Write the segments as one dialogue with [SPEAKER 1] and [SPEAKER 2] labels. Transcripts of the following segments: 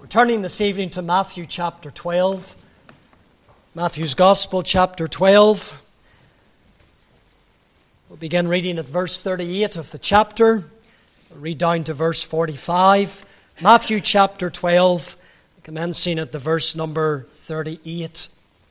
[SPEAKER 1] We're turning this evening to Matthew chapter 12. Matthew's Gospel chapter 12. We'll begin reading at verse 38 of the chapter. We'll read down to verse 45. Matthew chapter 12, commencing at the verse number 38.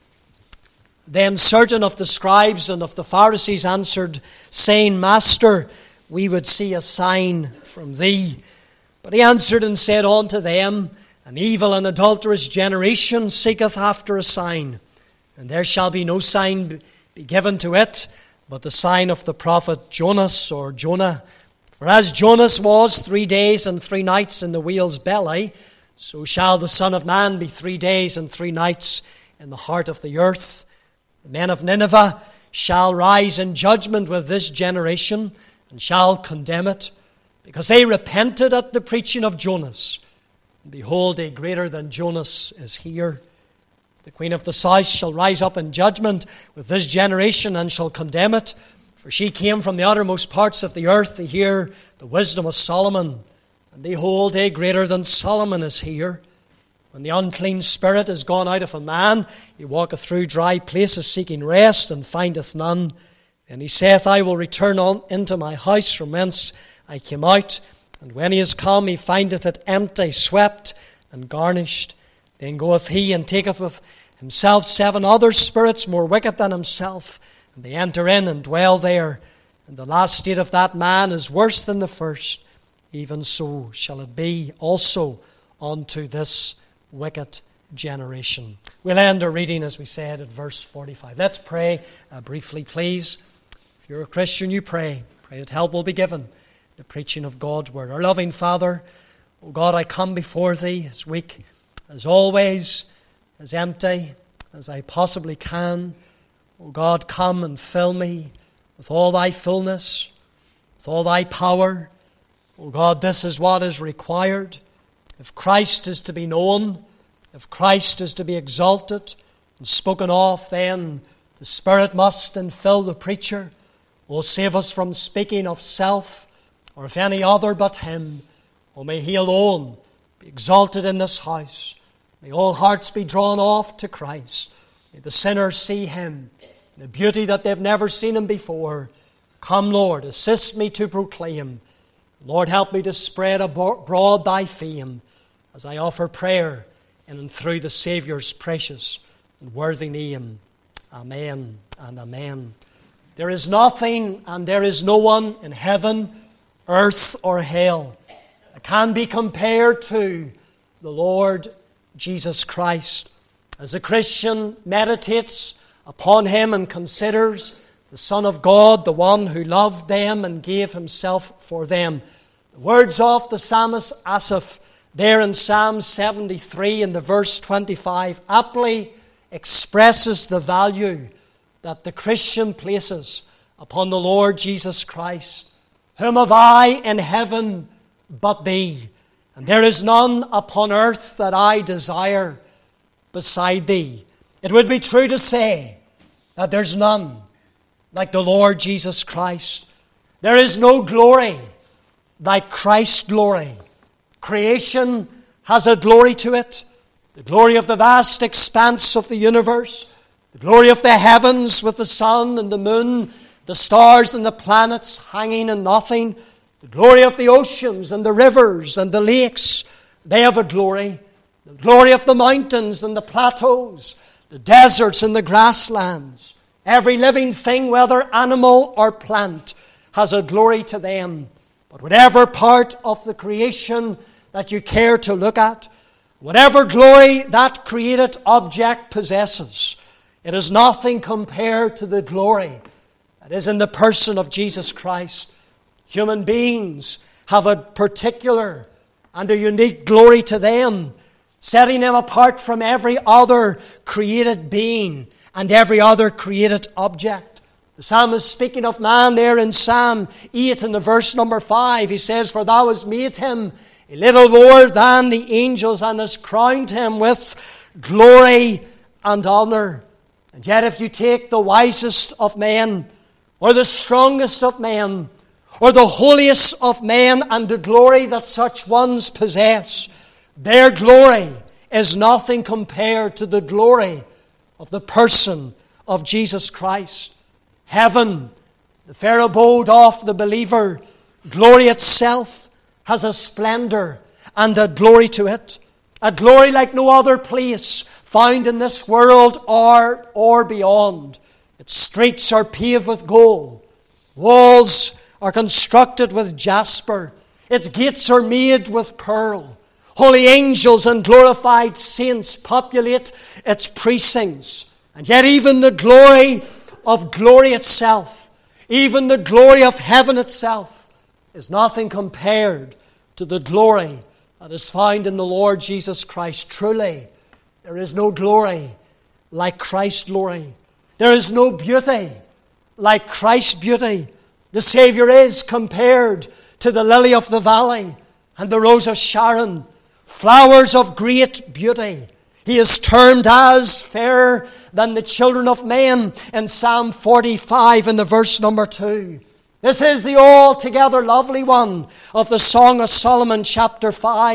[SPEAKER 1] Then certain of the scribes and of the Pharisees answered, saying, Master, we would see a sign from thee. But he answered and said unto them, An evil and adulterous generation seeketh after a sign, and there shall be no sign be given to it, but the sign of the prophet Jonas or Jonah. For as Jonas was 3 days and 3 nights in the whale's belly, so shall the Son of Man be 3 days and 3 nights in the heart of the earth. The men of Nineveh shall rise in judgment with this generation, and shall condemn it, because they repented at the preaching of Jonas. And behold, a greater than Jonas is here. The queen of the south shall rise up in judgment with this generation, and shall condemn it. For she came from the uttermost parts of the earth to hear the wisdom of Solomon. And behold, a greater than Solomon is here. When the unclean spirit is gone out of a man, he walketh through dry places seeking rest, and findeth none. And he saith, I will return on into my house from whence I came out. And when he is come, he findeth it empty, swept, and garnished. Then goeth he and taketh with himself 7 other spirits more wicked than himself, and they enter in and dwell there. And the last state of that man is worse than the first. Even so shall it be also unto this wicked generation. We'll end our reading, as we said, at verse 45. Let's pray briefly, please. If you're a Christian, you pray. Pray that help will be given. The preaching of God's word. Our loving Father, O God, I come before thee as weak as always, as empty as I possibly can. O God, come and fill me with all thy fullness, with all thy power. O God, this is what is required. If Christ is to be known, if Christ is to be exalted and spoken of, then the Spirit must infill the preacher. O save us from speaking of self, or of any other but him. O may he alone be exalted in this house. May all hearts be drawn off to Christ. May the sinners see him in the beauty that they've never seen him before. Come, Lord, assist me to proclaim. Lord, help me to spread abroad thy fame as I offer prayer in and through the Saviour's precious and worthy name. Amen and amen. There is nothing and there is no one in heaven, earth or hell that can be compared to the Lord Jesus Christ. As a Christian meditates upon him and considers the Son of God, the one who loved them and gave himself for them, the words of the psalmist Asaph there in Psalm 73 in the verse 25 aptly expresses the value that the Christian places upon the Lord Jesus Christ. Whom have I in heaven but thee? And there is none upon earth that I desire beside thee. It would be true to say that there's none like the Lord Jesus Christ. There is no glory like Christ's glory. Creation has a glory to it. The glory of the vast expanse of the universe. The glory of the heavens with the sun and the moon, the stars and the planets hanging in nothing. The glory of the oceans and the rivers and the lakes, they have a glory. The glory of the mountains and the plateaus, the deserts and the grasslands. Every living thing, whether animal or plant, has a glory to them. But whatever part of the creation that you care to look at, whatever glory that created object possesses, it is nothing compared to the glory that is in the person of Jesus Christ. Human beings have a particular and a unique glory to them, setting them apart from every other created being and every other created object. The psalmist speaking of man there in Psalm 8 in the verse number 5, he says, For thou hast made him a little lower than the angels, and hast crowned him with glory and honor. And yet if you take the wisest of men, or the strongest of men, or the holiest of men, and the glory that such ones possess, Their glory is nothing compared to the glory of the person of Jesus Christ. Heaven, the fair abode of the believer, glory itself has a splendor and a glory to it. A glory like no other place found in this world or beyond. Its streets are paved with gold. Walls are constructed with jasper. Its gates are made with pearl. Holy angels and glorified saints populate its precincts. And yet even the glory of glory itself, even the glory of heaven itself, is nothing compared to the glory that is found in the Lord Jesus Christ. Truly, there is no glory like Christ's glory. There is no beauty like Christ's beauty. The Savior is compared to the lily of the valley and the rose of Sharon, flowers of great beauty. He is termed as fairer than the children of men in Psalm 45 in the verse number 2. This is the altogether lovely one of the Song of Solomon chapter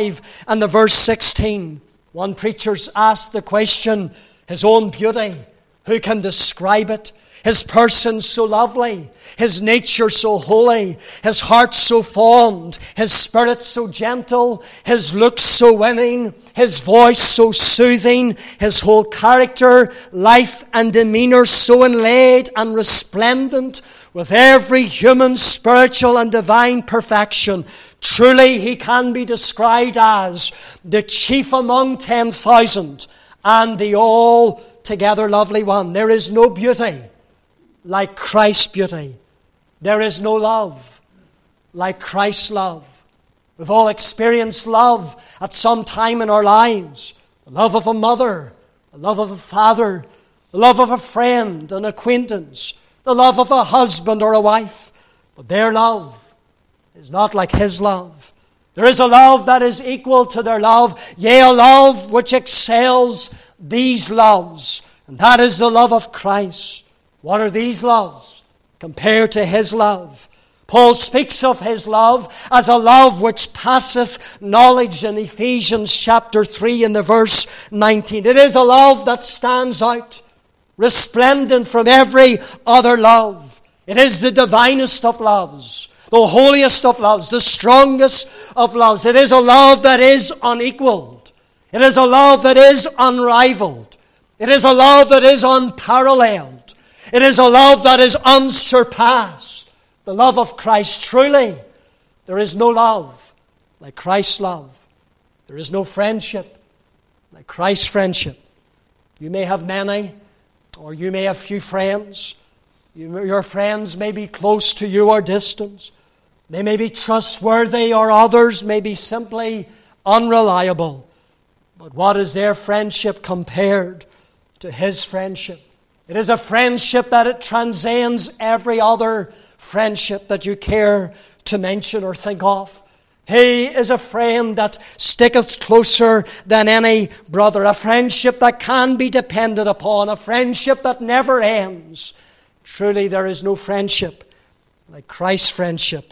[SPEAKER 1] 5 and the verse 16. One preacher's asked the question, his own beauty, who can describe it? His person so lovely, his nature so holy, his heart so fond, his spirit so gentle, his looks so winning, his voice so soothing, his whole character, life and demeanor so inlaid and resplendent with every human, spiritual and divine perfection. Truly he can be described as the chief among 10,000 and the altogether lovely one. There is no beauty like Christ's beauty. There is no love like Christ's love. We've all experienced love at some time in our lives. The love of a mother, the love of a father, the love of a friend, an acquaintance, the love of a husband or a wife. But their love is not like His love. There is a love that is equal to their love, yea, a love which excels these loves, and that is the love of Christ. What are these loves compared to His love? Paul speaks of His love as a love which passeth knowledge in Ephesians chapter 3 in the verse 19. It is a love that stands out, resplendent from every other love. It is the divinest of loves, the holiest of loves, the strongest of loves. It is a love that is unequaled. It is a love that is unrivaled. It is a love that is unparalleled. It is a love that is unsurpassed. The love of Christ. Truly, there is no love like Christ's love. There is no friendship like Christ's friendship. You may have many, or you may have few friends. Your friends may be close to you or distant. They may be trustworthy, or others may be simply unreliable. But what is their friendship compared to His friendship? It is a friendship that it transcends every other friendship that you care to mention or think of. He is a friend that sticketh closer than any brother, a friendship that can be depended upon, a friendship that never ends. Truly, there is no friendship like Christ's friendship.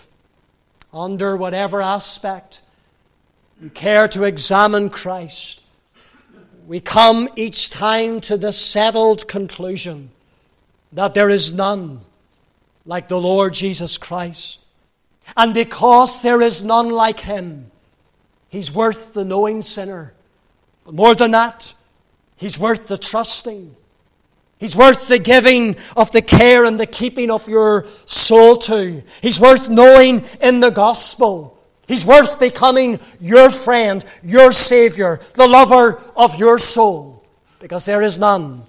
[SPEAKER 1] Under whatever aspect you care to examine Christ, we come each time to the settled conclusion that there is none like the Lord Jesus Christ. And because there is none like Him, He's worth the knowing sinner. But more than that, He's worth the trusting. He's worth the giving of the care and the keeping of your soul to. He's worth knowing in the gospel. He's worth becoming your friend, your Savior, the lover of your soul. Because there is none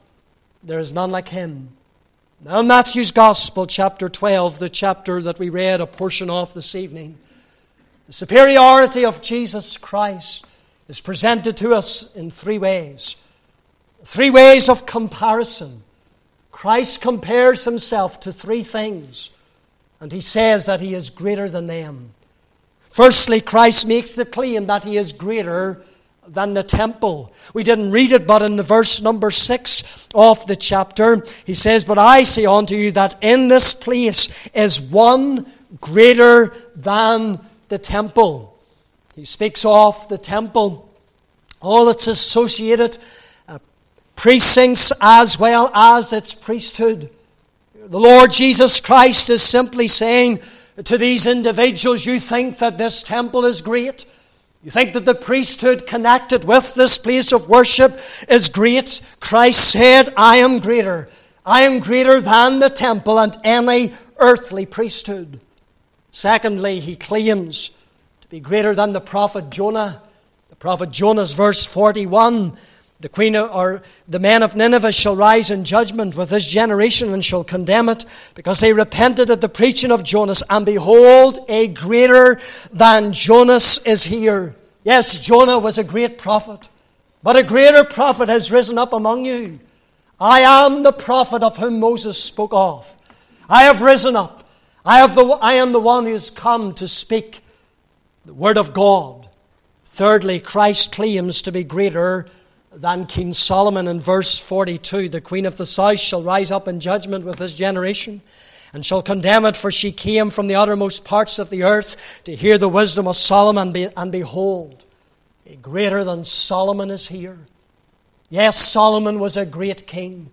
[SPEAKER 1] like Him. Now Matthew's Gospel, chapter 12, the chapter that we read a portion of this evening, the superiority of Jesus Christ is presented to us in three ways. Three ways of comparison. Christ compares Himself to three things, and He says that He is greater than them. Firstly, Christ makes the claim that He is greater than the temple. We didn't read it, but in the verse number 6 of the chapter, He says, "But I say unto you that in this place is one greater than the temple." He speaks of the temple all its associated precincts as well as its priesthood. The Lord Jesus Christ is simply saying to these individuals, you think that this temple is great? You think that the priesthood connected with this place of worship is great? Christ said, I am greater. I am greater than the temple and any earthly priesthood. Secondly, he claims to be greater than the prophet Jonah. The prophet Jonah's verse 41, the men of Nineveh shall rise in judgment with this generation and shall condemn it, because they repented at the preaching of Jonas, and behold, a greater than Jonas is here. Yes, Jonah was a great prophet, but a greater prophet has risen up among you. I am the prophet of whom Moses spoke of. I have risen up. I am the one who has come to speak the word of God. Thirdly, Christ claims to be greater than King Solomon. In verse 42, the queen of the south shall rise up in judgment with this generation and shall condemn it, for she came from the uttermost parts of the earth to hear the wisdom of Solomon, and behold, a greater than Solomon is here. Yes, Solomon was a great king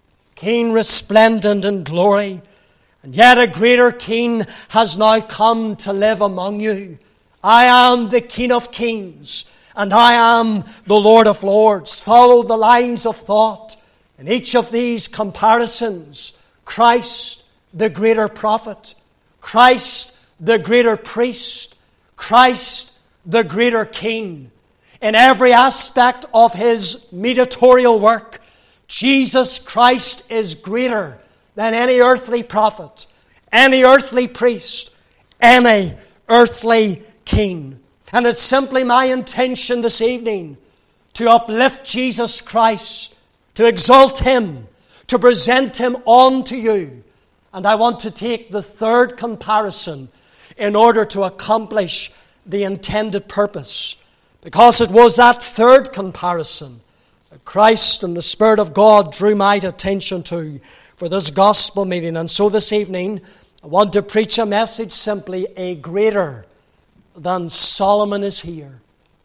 [SPEAKER 1] resplendent in glory, and yet a greater king has now come to live among you. I am the King of kings, and I am the Lord of lords. Follow the lines of thought in each of these comparisons. Christ, the greater prophet. Christ, the greater priest. Christ, the greater king. In every aspect of his mediatorial work, Jesus Christ is greater than any earthly prophet, any earthly priest, any earthly king. And it's simply my intention this evening to uplift Jesus Christ, to exalt him, to present him on to you. And I want to take the third comparison in order to accomplish the intended purpose. Because it was that third comparison that Christ and the Spirit of God drew my attention to for this gospel meeting. And so this evening, I want to preach a message simply, a greater than Solomon is here.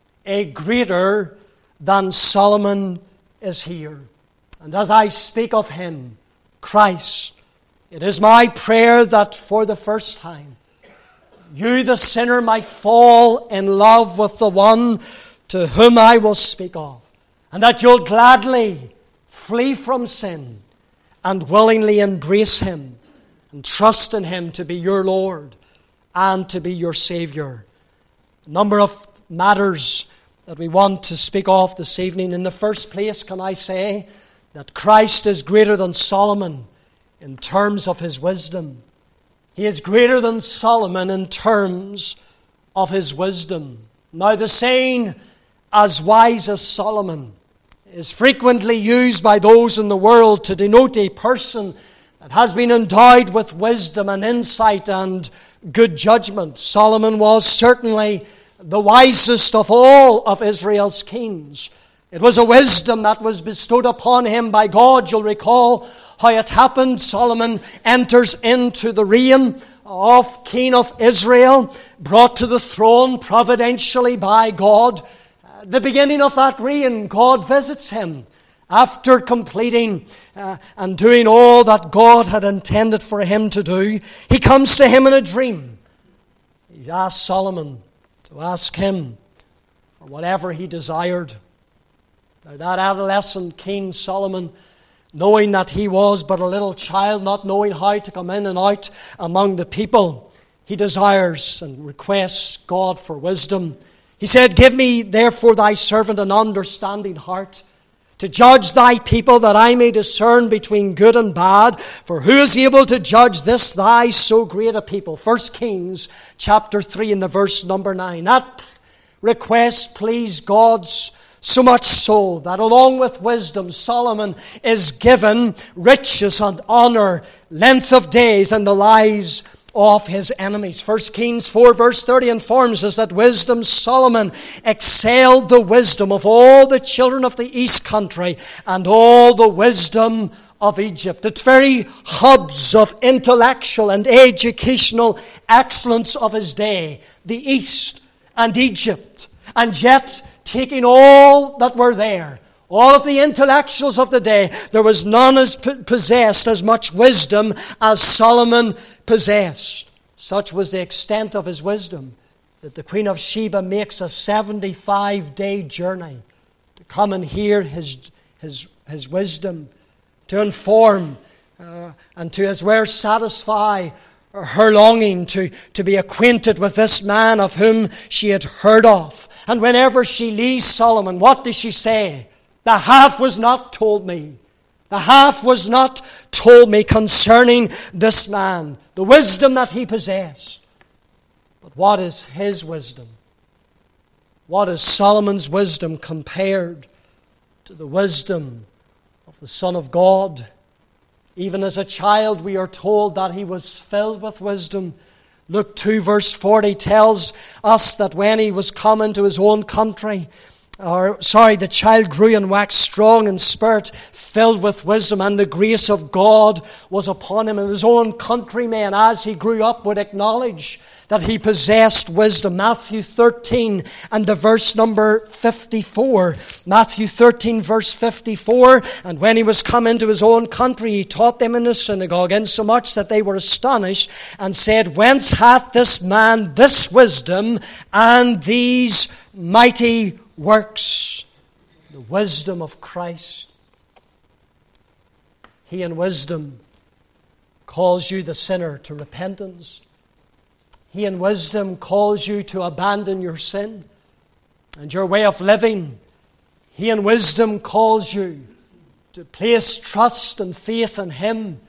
[SPEAKER 1] A greater than Solomon is here. And as I speak of him, Christ, it is my prayer that for the first time, you, the sinner, might fall in love with the one to whom I will speak of, and that you'll gladly flee from sin and willingly embrace him and trust in him to be your Lord and to be your Savior. A number of matters that we want to speak of this evening. In the first place, can I say that Christ is greater than Solomon in terms of his wisdom. He is greater than Solomon in terms of his wisdom. Now, the saying, as wise as Solomon, is frequently used by those in the world to denote a person that has been endowed with wisdom and insight and good judgment. Solomon was certainly the wisest of all of Israel's kings. It was a wisdom that was bestowed upon him by God. You'll recall how it happened. Solomon enters into the reign of King of Israel, brought to the throne providentially by God. The beginning of that reign, God visits him after completing and doing all that God had intended for him to do. He comes to him in a dream. He asked Solomon to ask him for whatever he desired. Now, that adolescent King Solomon, knowing that he was but a little child, not knowing how to come in and out among the people, he desires and requests God for wisdom. He said, give me therefore thy servant an understanding heart, to judge thy people, that I may discern between good and bad. For who is able to judge this thy so great a people? 1 Kings chapter 3 in the verse number 9. That request pleased God's so much so that along with wisdom, Solomon is given riches and honor, length of days, and the lives of his enemies. 1 Kings 4 verse 30 informs us that wisdom, Solomon excelled the wisdom of all the children of the east country and all the wisdom of Egypt. The very hubs of intellectual and educational excellence of his day, the East and Egypt. And yet, taking all that were there, all of the intellectuals of the day, there was none as possessed as much wisdom as Solomon possessed. Such was the extent of his wisdom that the Queen of Sheba makes a 75-day journey to come and hear his wisdom, to inform and to as well satisfy her longing to be acquainted with this man of whom she had heard of. And whenever she leaves Solomon, what does she say? The half was not told me. The half was not told me concerning this man, the wisdom that he possessed. But what is his wisdom? What is Solomon's wisdom compared to the wisdom of the Son of God? Even as a child, we are told that he was filled with wisdom. Luke 2 verse 40 tells us that when he was come into his own country, the child grew and waxed strong in spirit, filled with wisdom, and the grace of God was upon him. And his own countrymen, as he grew up, would acknowledge that he possessed wisdom. Matthew 13 and the verse number 54. Matthew 13 verse 54. And when he was come into his own country, he taught them in the synagogue, insomuch that they were astonished, and said, Whence hath this man this wisdom and these mighty works? The wisdom of Christ. He in wisdom calls you, the sinner, to repentance. He in wisdom calls you to abandon your sin and your way of living. He in wisdom calls you to place trust and faith in Him,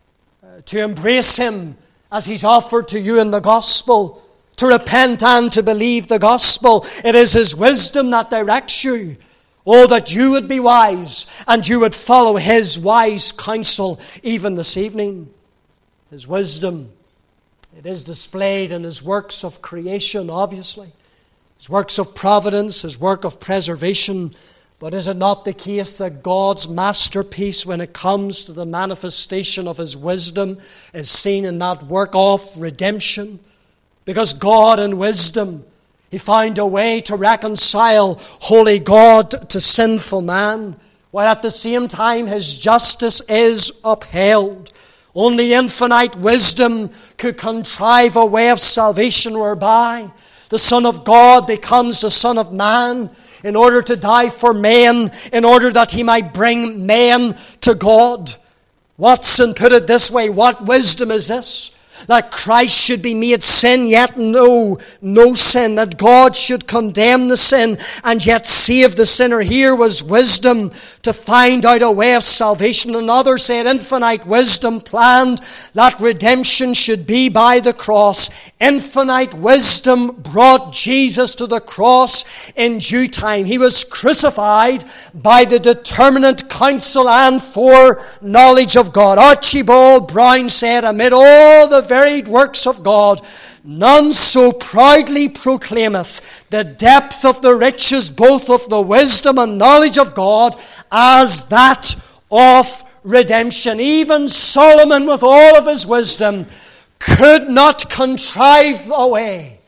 [SPEAKER 1] to embrace Him as He's offered to you in the gospel, to repent and to believe the gospel. It is His wisdom that directs you. Oh, that you would be wise and you would follow His wise counsel even this evening. His wisdom, it is displayed in His works of creation, obviously. His works of providence, His work of preservation. But is it not the case that God's masterpiece, when it comes to the manifestation of His wisdom, is seen in that work of redemption? Because God in wisdom, He found a way to reconcile holy God to sinful man, while at the same time His justice is upheld. Only infinite wisdom could contrive a way of salvation whereby the Son of God becomes the Son of Man in order to die for men, in order that He might bring men to God. Watson put it this way: what wisdom is this? That Christ should be made sin, yet no sin. That God should condemn the sin, and yet save the sinner. Here was wisdom to find out a way of salvation. Another said infinite wisdom planned that redemption should be by the cross. Infinite wisdom brought Jesus to the cross in due time. He was crucified by the determinate counsel and foreknowledge of God. Archibald Brown said, amid all the varied works of God, none so proudly proclaimeth the depth of the riches both of the wisdom and knowledge of God as that of redemption. Even Solomon, with all of his wisdom, could not contrive a way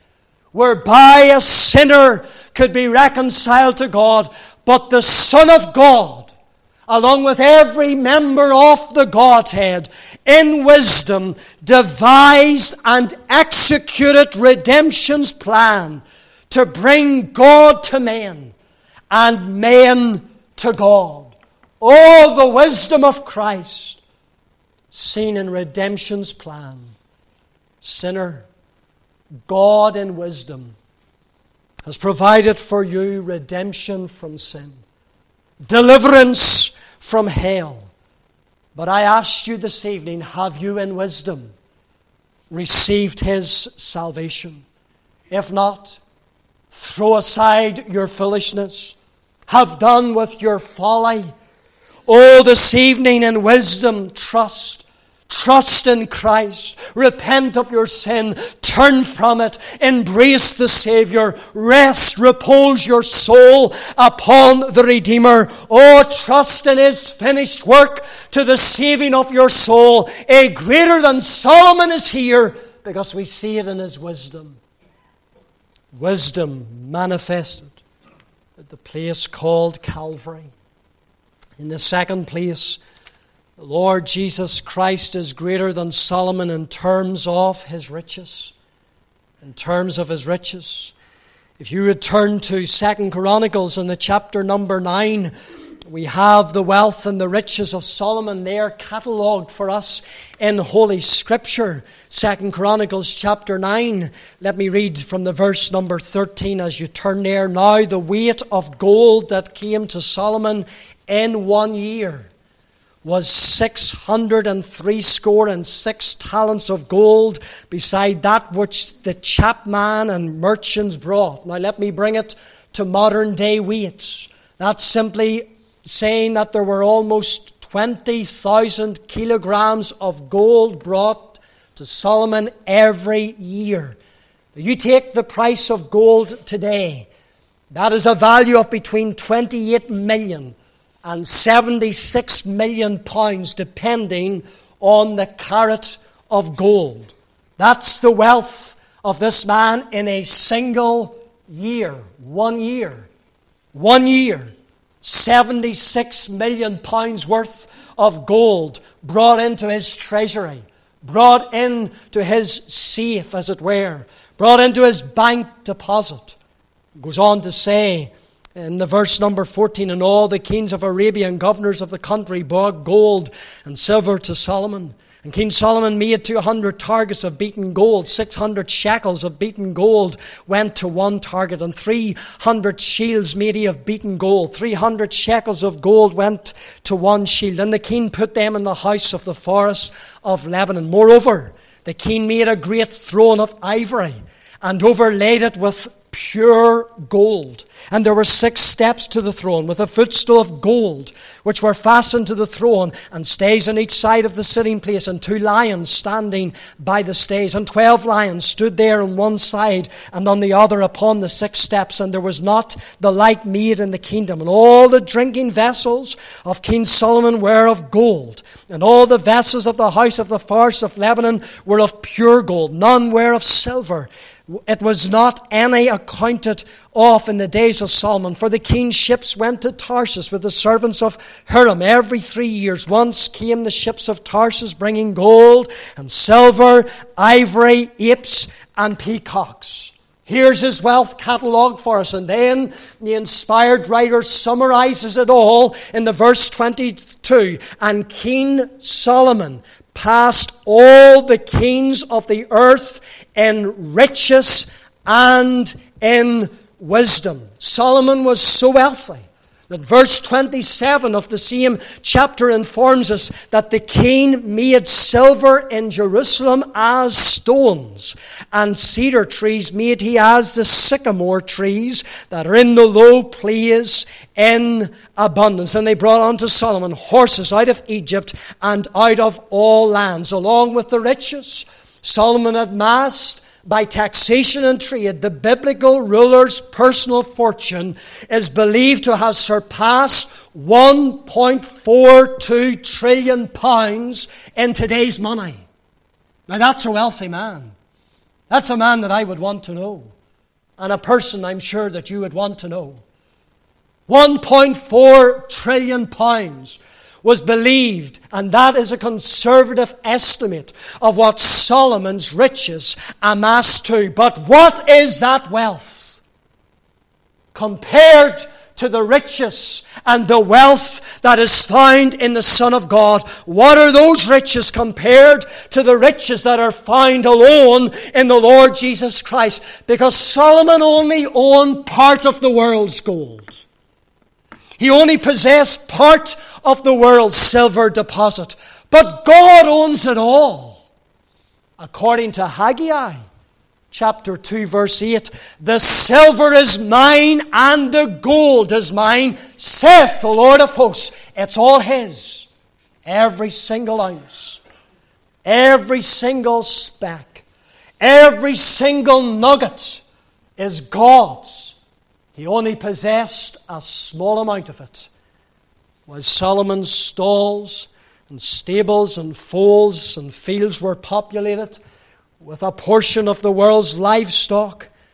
[SPEAKER 1] whereby a sinner could be reconciled to God, but the Son of God, along with every member of the Godhead, in wisdom devised and executed redemption's plan to bring God to men and men to God. All the wisdom of Christ seen in redemption's plan. Sinner, God in wisdom has provided for you redemption from sin, deliverance from hell. But I ask you this evening, have you in wisdom received His salvation? If not, throw aside your foolishness. Have done with your folly. Oh, this evening in wisdom, trust. Trust in Christ. Repent of your sin. Turn from it. Embrace the Savior. Rest, repose your soul upon the Redeemer. Oh, trust in His finished work to the saving of your soul. A greater than Solomon is here, because we see it in his wisdom. Wisdom manifested at the place called Calvary. In the second place, the Lord Jesus Christ is greater than Solomon in terms of his riches. In terms of his riches. If you would turn to 2 Chronicles in the chapter number 9, we have the wealth and the riches of Solomon there catalogued for us in Holy Scripture. 2 Chronicles chapter 9. Let me read from the verse number 13 as you turn there. Now the weight of gold that came to Solomon in 1 year was 666 talents of gold, beside that which the chapman and merchants brought. Now let me bring it to modern day weights. That's simply saying that there were almost 20,000 kilograms of gold brought to Solomon every year. You take the price of gold today, that is a value of between 28 million and 76 million pounds, depending on the carat of gold. That's the wealth of this man in a single year. 1 year. 1 year. 76 million pounds worth of gold brought into his treasury, brought into his safe, as it were, brought into his bank deposit. It goes on to say, in the verse number 14, and all the kings of Arabia and governors of the country brought gold and silver to Solomon. And King Solomon made 200 targets of beaten gold. 600 shekels of beaten gold went to one target, and 300 shields made he of beaten gold. 300 shekels of gold went to one shield. And the king put them in the house of the forest of Lebanon. Moreover, the king made a great throne of ivory and overlaid it with pure gold. And there were 6 steps to the throne, with a footstool of gold, which were fastened to the throne, and stays on each side of the sitting place, and 2 lions standing by the stays. And 12 lions stood there on one side and on the other upon the 6 steps. And there was not the like made in the kingdom. And all the drinking vessels of King Solomon were of gold. And all the vessels of the house of the forest of Lebanon were of pure gold. None were of silver. It was not any accounted of in the days of Solomon. For the king's ships went to Tarsus with the servants of Hiram every 3 years. Once came the ships of Tarsus bringing gold and silver, ivory, apes, and peacocks. Here's his wealth catalogued for us. And then the inspired writer summarizes it all in the verse 22. And King Solomon passed all the kings of the earth in riches and in wisdom. Solomon was so wealthy that verse 27 of the same chapter informs us that the king made silver in Jerusalem as stones, and cedar trees made he as the sycamore trees that are in the low place in abundance. And they brought unto Solomon horses out of Egypt and out of all lands, along with the riches Solomon had amassed by taxation and trade. The biblical ruler's personal fortune is believed to have surpassed 1.42 trillion pounds in today's money. Now that's a wealthy man. That's a man that I would want to know, and a person I'm sure that you would want to know. 1.4 trillion pounds was believed, and that is a conservative estimate of what Solomon's riches amassed to. But what is that wealth compared to the riches and the wealth that is found in the Son of God? What are those riches compared to the riches that are found alone in the Lord Jesus Christ? Because Solomon only owned part of the world's gold. He only possessed part of the world's silver deposit. But God owns it all. According to Haggai, chapter 2, verse 8, the silver is mine and the gold is mine, saith the Lord of hosts. It's all His. Every single ounce, every single speck, every single nugget is God's. He only possessed a small amount of it. While Solomon's stalls and stables and folds and fields were populated with a portion of the world's livestock,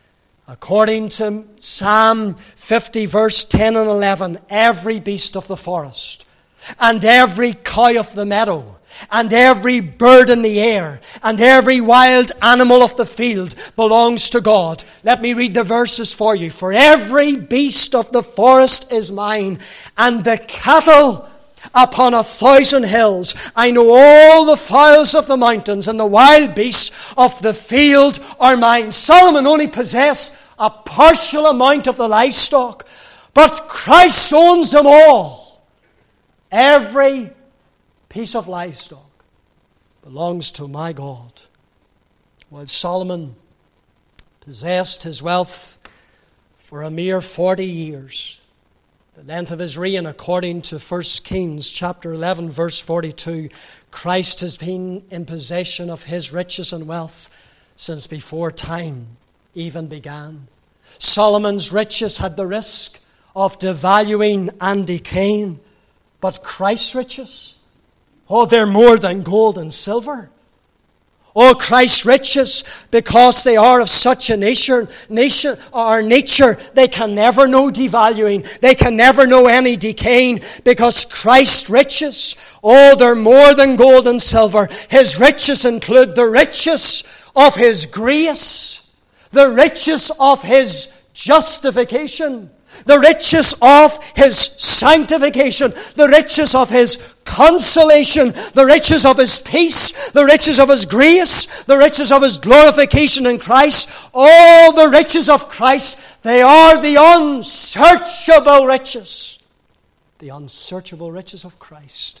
[SPEAKER 1] According to Psalm 50, verse 10 and 11, every beast of the forest, and every cow of the meadow, and every bird in the air, and every wild animal of the field belongs to God. Let me read the verses for you. For every beast of the forest is mine, and the cattle upon 1,000 hills. I know all the fowls of the mountains, and the wild beasts of the field are mine. Solomon only possessed a partial amount of the livestock, but Christ owns them all. Every piece of livestock belongs to my God. While Solomon possessed his wealth for a mere 40 years, the length of his reign, according to 1 Kings chapter 11, verse 42, Christ has been in possession of his riches and wealth since before time even began. Solomon's riches had the risk of devaluing and decaying, but Christ's riches, they're more than gold and silver. Christ's riches, because they are of such a nature, they can never know devaluing. They can never know any decaying, because Christ's riches, they're more than gold and silver. His riches include the riches of His grace, the riches of His justification, the riches of His sanctification, the riches of His consolation, the riches of His peace, the riches of His grace, the riches of His glorification in Christ. All the riches of Christ, they are the unsearchable riches. The unsearchable riches of Christ.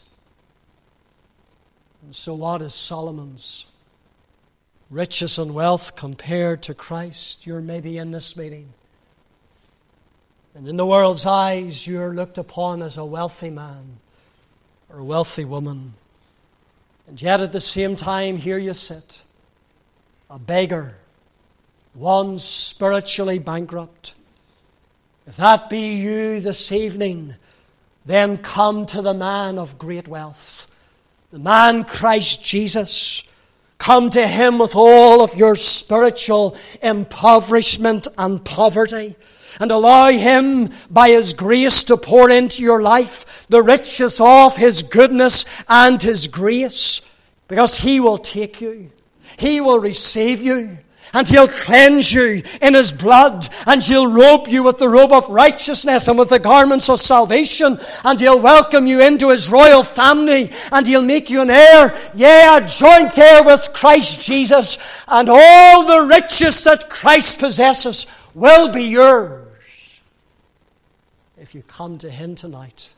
[SPEAKER 1] And so what is Solomon's riches and wealth compared to Christ? You're maybe in this meeting, and in the world's eyes, you're looked upon as a wealthy man or a wealthy woman. And yet at the same time, here you sit, a beggar, one spiritually bankrupt. If that be you this evening, then come to the man of great wealth, the man Christ Jesus. Come to Him with all of your spiritual impoverishment and poverty, and allow Him, by His grace, to pour into your life the riches of His goodness and His grace, because He will take you, He will receive you, and He'll cleanse you in His blood, and He'll robe you with the robe of righteousness and with the garments of salvation, and He'll welcome you into His royal family, and He'll make you an heir, a joint heir with Christ Jesus, and all the riches that Christ possesses will be yours if you come to Him tonight.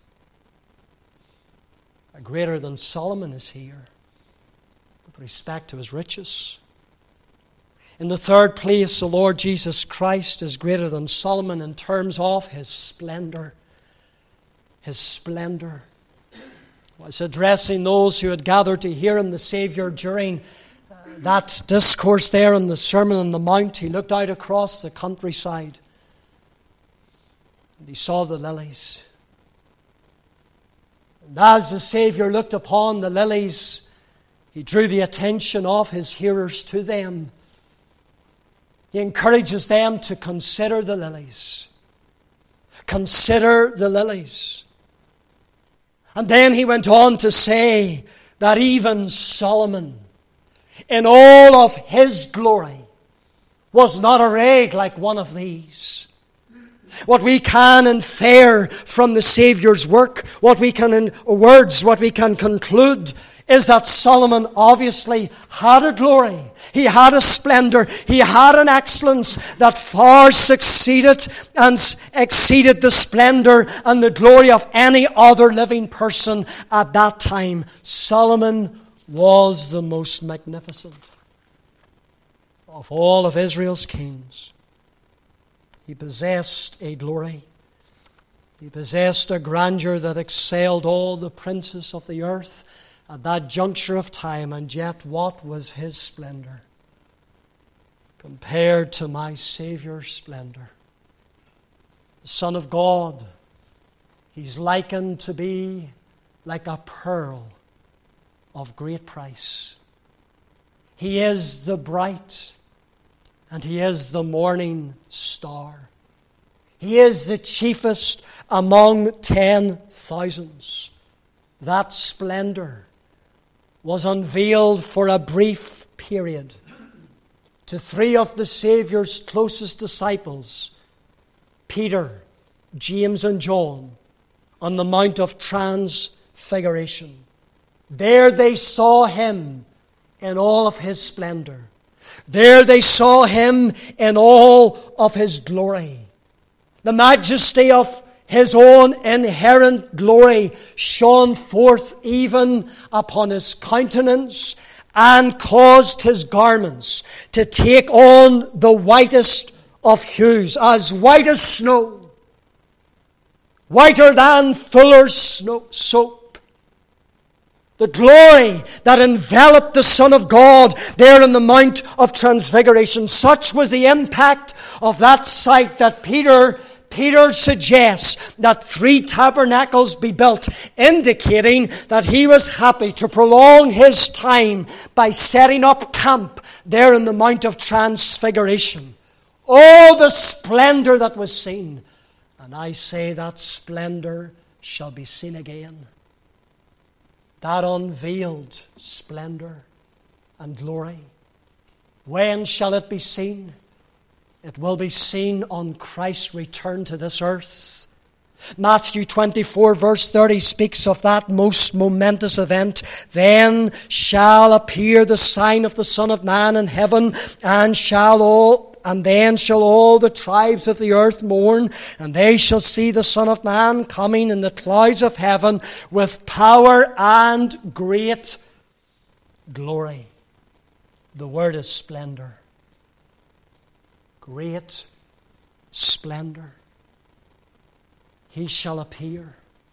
[SPEAKER 1] A greater than Solomon is here with respect to his riches. In the third place, the Lord Jesus Christ is greater than Solomon in terms of His splendor. His splendor. I was addressing those who had gathered to hear Him, the Savior, during that discourse there in the Sermon on the Mount. He looked out across the countryside and He saw the lilies. And as the Savior looked upon the lilies, He drew the attention of His hearers to them. He encourages them to consider the lilies. Consider the lilies. And then He went on to say that even Solomon, in all of his glory, was not arrayed like one of these. What we can infer from the Savior's work, what we can conclude is that Solomon obviously had a glory. He had a splendor. He had an excellence that far succeeded and exceeded the splendor and the glory of any other living person at that time. Solomon was the most magnificent of all of Israel's kings. He possessed a glory. He possessed a grandeur that excelled all the princes of the earth at that juncture of time. And yet, what was his splendor compared to my Savior's splendor? The Son of God, He's likened to be like a pearl of great price. He is the bright and he is the morning star. He is the chiefest among 10,000s. That splendor was unveiled for a brief period to three of the Saviour's closest disciples, Peter, James, and John, on the Mount of Transfiguration. There they saw him in all of his splendor. There they saw him in all of his glory. The majesty of his own inherent glory shone forth even upon his countenance and caused his garments to take on the whitest of hues, as white as snow, whiter than fuller's soap. The glory that enveloped the Son of God there on the Mount of Transfiguration, such was the impact of that sight that Peter suggests that 3 tabernacles be built, indicating that he was happy to prolong his time by setting up camp there in the Mount of Transfiguration. Oh, the splendor that was seen. And I say that splendor shall be seen again. That unveiled splendor and glory. When shall it be seen? It will be seen on Christ's return to this earth. Matthew 24 verse 30 speaks of that most momentous event. Then shall appear the sign of the Son of Man in heaven, and then shall all the tribes of the earth mourn, and they shall see the Son of Man coming in the clouds of heaven with power and great glory. The word is splendor. Great splendor. He shall appear.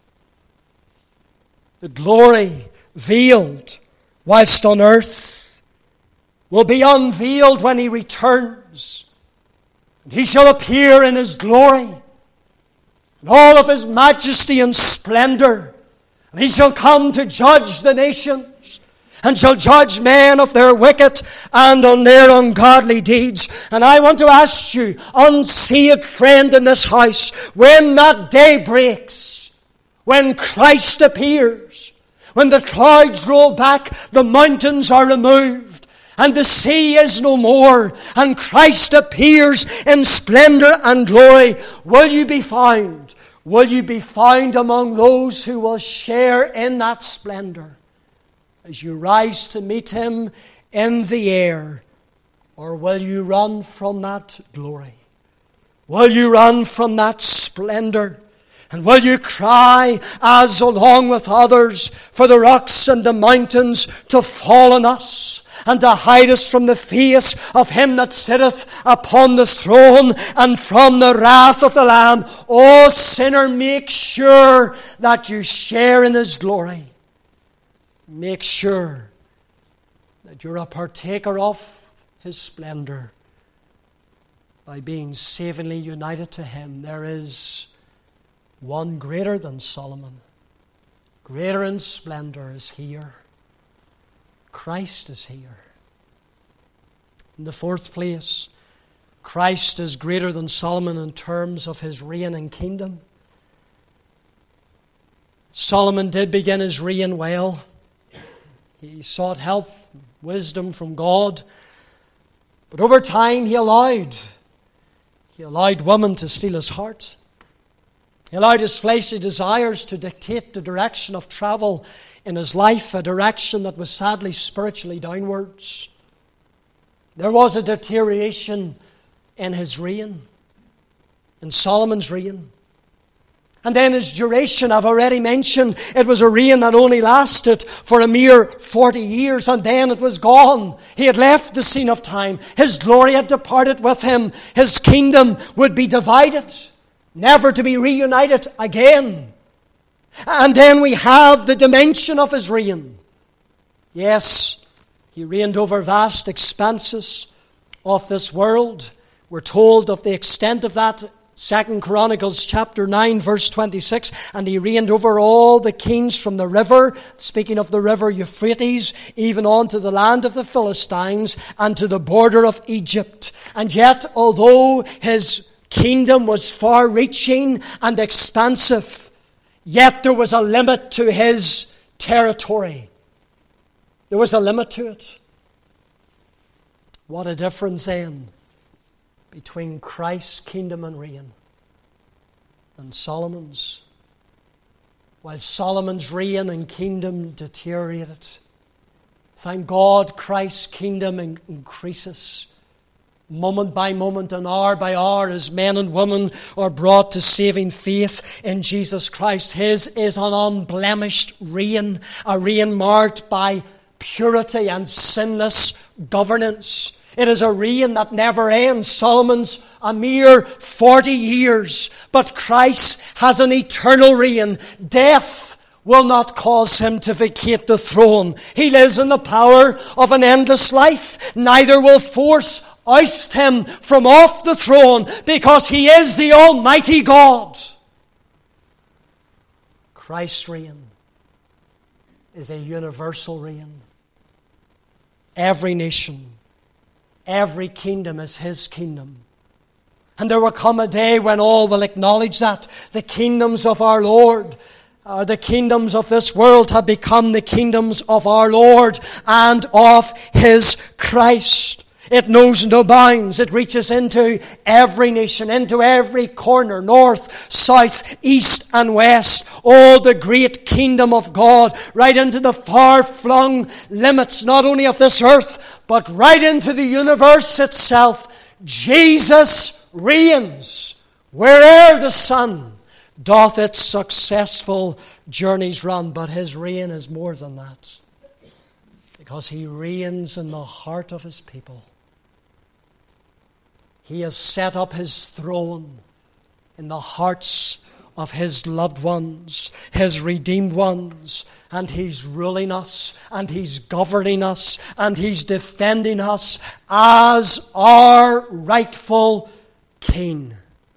[SPEAKER 1] The glory veiled whilst on earth will be unveiled when he returns. And he shall appear in his glory, in all of his majesty and splendor. And he shall come to judge the nations, and shall judge men of their wicked and on their ungodly deeds. And I want to ask you, unsaved friend in this house, when that day breaks, when Christ appears, when the clouds roll back, the mountains are removed, and the sea is no more, and Christ appears in splendor and glory, will you be found? Will you be found among those who will share in that splendor as you rise to meet him in the air? Or will you run from that glory? Will you run from that splendor? And will you cry, as along with others, for the rocks and the mountains to fall on us, and to hide us from the face of him that sitteth upon the throne, and from the wrath of the Lamb? O sinner, make sure that you share in his glory. Make sure that you're a partaker of his splendor by being savingly united to him. There is one greater than Solomon, greater in splendor, is here. Christ is here. In the fourth place, Christ is greater than Solomon in terms of his reign and kingdom. Solomon did begin his reign well. He sought help, wisdom from God. But over time he allowed women to steal his heart. He allowed his fleshly desires to dictate the direction of travel in his life, a direction that was sadly spiritually downwards. There was a deterioration in his reign, in Solomon's reign. And then his duration, I've already mentioned, it was a reign that only lasted for a mere 40 years, and then it was gone. He had left the scene of time. His glory had departed with him. His kingdom would be divided, never to be reunited again. And then we have the dimension of his reign. Yes, he reigned over vast expanses of this world. We're told of the extent of that 2 Chronicles chapter 9 verse 26, and he reigned over all the kings from the river, speaking of the river Euphrates, even on to the land of the Philistines and to the border of Egypt. And yet, although his kingdom was far-reaching and expansive, yet there was a limit to his territory. There was a limit to it. What a difference then between Christ's kingdom and reign and Solomon's. While Solomon's reign and kingdom deteriorated, thank God Christ's kingdom increases moment by moment and hour by hour as men and women are brought to saving faith in Jesus Christ. His is an unblemished reign, a reign marked by purity and sinless governance. It is a reign that never ends. Solomon's a mere 40 years, but Christ has an eternal reign. Death will not cause him to vacate the throne. He lives in the power of an endless life. Neither will force oust him from off the throne, because he is the Almighty God. Christ's reign is a universal reign. Every nation, every kingdom is his kingdom. And there will come a day when all will acknowledge that. The kingdoms of our Lord, the kingdoms of this world have become the kingdoms of our Lord and of his Christ. It knows no bounds. It reaches into every nation, into every corner, north, south, east, and west. Oh, the great kingdom of God, right into the far-flung limits, not only of this earth, but right into the universe itself. Jesus reigns where'er the sun doth its successful journeys run. But his reign is more than that, because he reigns in the heart of his people. He has set up his throne in the hearts of his loved ones, his redeemed ones, and he's ruling us, and he's governing us, and he's defending us as our rightful King.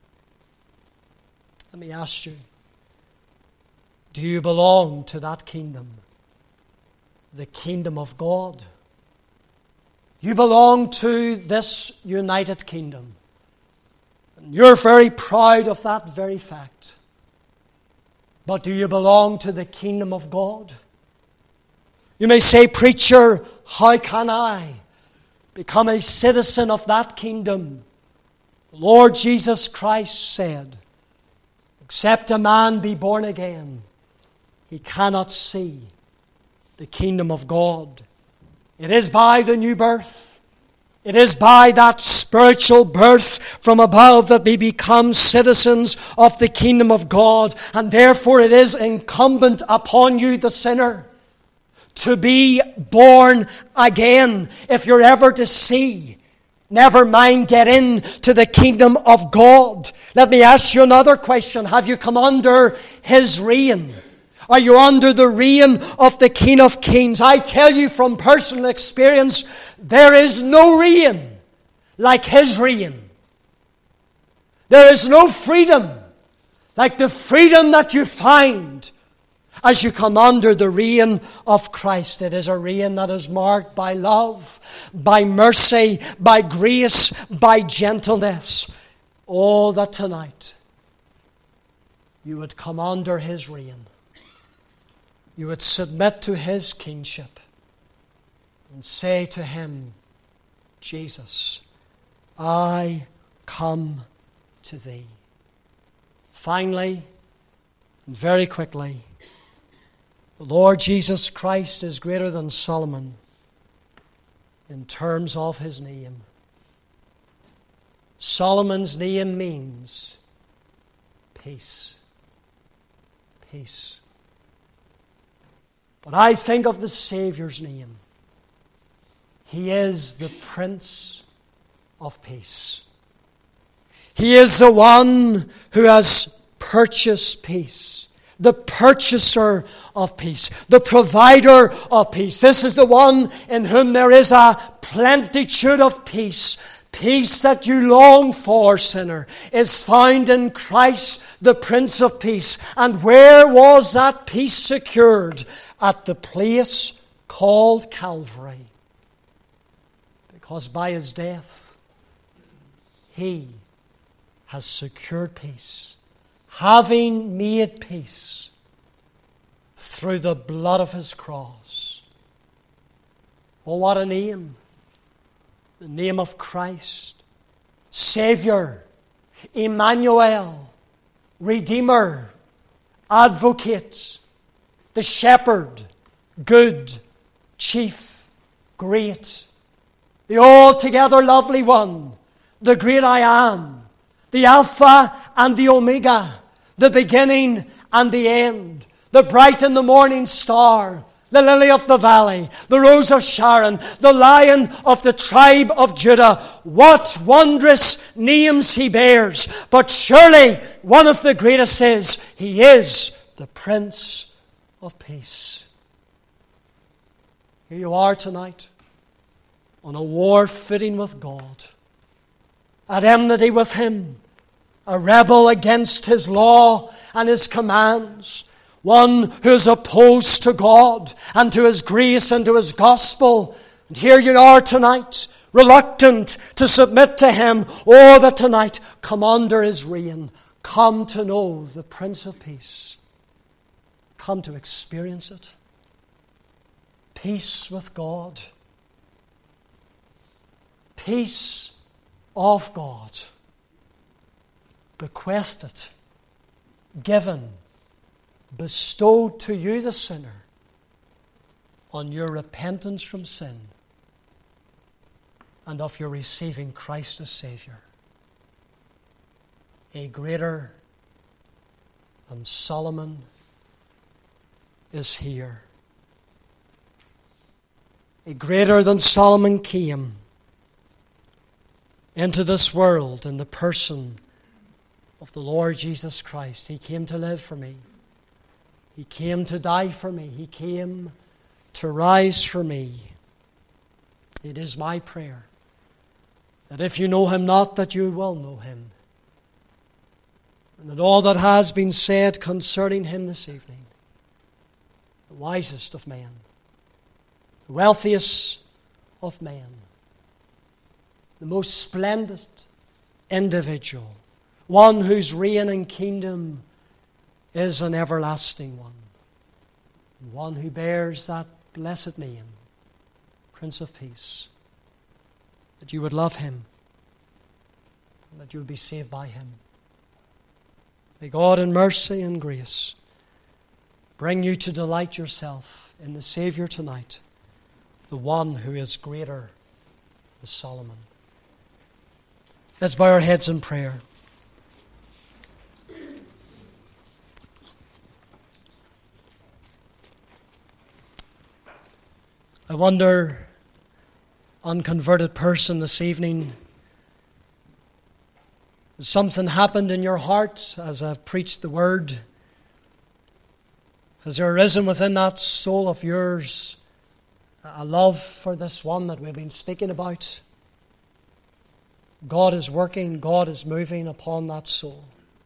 [SPEAKER 1] Let me ask you, do you belong to that kingdom? The kingdom of God? You belong to this united kingdom. And you're very proud of that very fact. But do you belong to the kingdom of God? You may say, preacher, how can I become a citizen of that kingdom? The Lord Jesus Christ said, except a man be born again, he cannot see the kingdom of God. It is by the new birth. It is by that spiritual birth from above that we become citizens of the kingdom of God. And therefore it is incumbent upon you, the sinner, to be born again. If you're ever to see, never mind get into the kingdom of God. Let me ask you another question. Have you come under his reign? Are you under the reign of the King of Kings? I tell you from personal experience, there is no reign like his reign. There is no freedom like the freedom that you find as you come under the reign of Christ. It is a reign that is marked by love, by mercy, by grace, by gentleness. Oh, that tonight you would come under his reign. You would submit to his kingship and say to him, Jesus, I come to thee. Finally, and very quickly, the Lord Jesus Christ is greater than Solomon in terms of his name. Solomon's name means peace. Peace. But I think of the Savior's name. He is the Prince of Peace. He is the one who has purchased peace. The purchaser of peace. The provider of peace. This is the one in whom there is a plenitude of peace. Peace that you long for, sinner, is found in Christ, the Prince of Peace. And where was that peace secured? At the place called Calvary. Because by his death, he has secured peace, having made peace through the blood of his cross. Oh, what a name! The name of Christ, Savior, Emmanuel, Redeemer, Advocate, the Shepherd, Good, Chief, Great, the altogether lovely One, the Great I Am, the Alpha and the Omega, the beginning and the end, the bright and the morning star, the lily of the valley, the rose of Sharon, the Lion of the tribe of Judah. What wondrous names he bears. But surely one of the greatest is, he is the Prince of Peace. Here you are tonight, on a war footing with God, at enmity with him, a rebel against his law and his commands, one who is opposed to God and to his grace and to his gospel. And here you are tonight, reluctant to submit to him. Oh, that tonight, come under his reign. Come to know the Prince of Peace. Come to experience it. Peace with God. Peace of God. Bequeathed, given, bestowed to you, the sinner, on your repentance from sin and of your receiving Christ as Savior. A greater than Solomon is here. A greater than Solomon came into this world in the person of the Lord Jesus Christ. He came to live for me. He came to die for me. He came to rise for me. It is my prayer that if you know him not, that you will know him. And that all that has been said concerning him this evening, the wisest of men, the wealthiest of men, the most splendid individual, one whose reign and kingdom is an everlasting one, one who bears that blessed name, Prince of Peace, that you would love him, and that you would be saved by him. May God in mercy and grace bring you to delight yourself in the Savior tonight, the one who is greater than Solomon. Let's bow our heads in prayer. I wonder, unconverted person this evening, has something happened in your heart as I've preached the word? Has there arisen within that soul of yours a love for this one that we've been speaking about? God is working, God is moving upon that soul.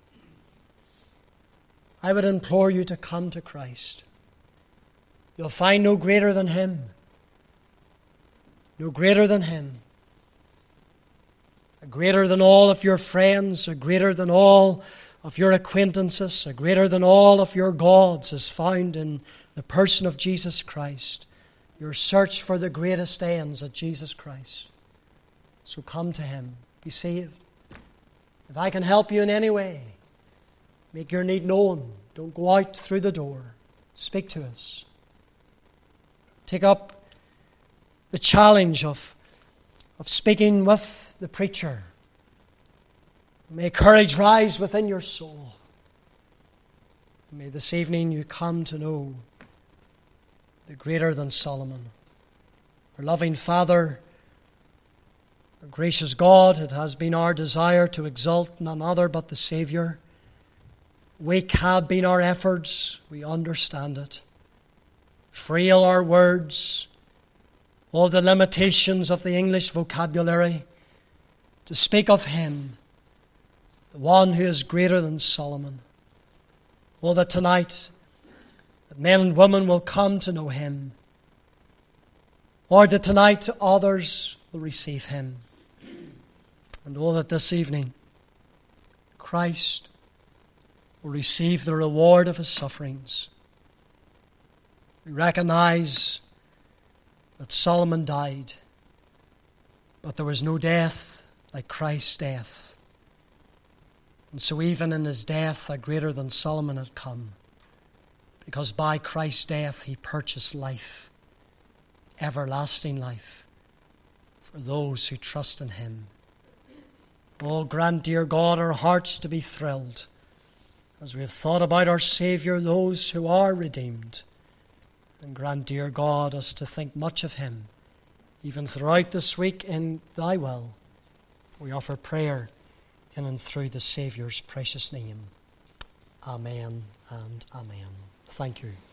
[SPEAKER 1] I would implore you to come to Christ. You'll find no greater than him. No greater than him. A greater than all of your friends, a greater than all of your acquaintances, a greater than all of your gods is found in the person of Jesus Christ. Your search for the greatest ends at Jesus Christ. So come to him. Be saved. If I can help you in any way, make your need known. Don't go out through the door. Speak to us. Take up the challenge of speaking with the preacher. May courage rise within your soul. May this evening you come to know the greater than Solomon. Our loving Father, our gracious God, it has been our desire to exalt none other but the Savior. Weak have been our efforts, we understand it. Frail our words, all the limitations of the English vocabulary. to speak of him, the one who is greater than Solomon. Oh, that tonight that men and women will come to know him. Lord, that tonight others will receive him. And oh, that this evening Christ will receive the reward of his sufferings. We recognize that Solomon died, but there was no death like Christ's death. And so even in his death, a greater than Solomon had come, because by Christ's death he purchased life, everlasting life, for those who trust in him. Oh, grant, dear God, our hearts to be thrilled as we have thought about our Saviour, those who are redeemed. And grant, dear God, us to think much of him, even throughout this week in thy will. We offer prayer in and through the Saviour's precious name. Amen and amen. Thank you.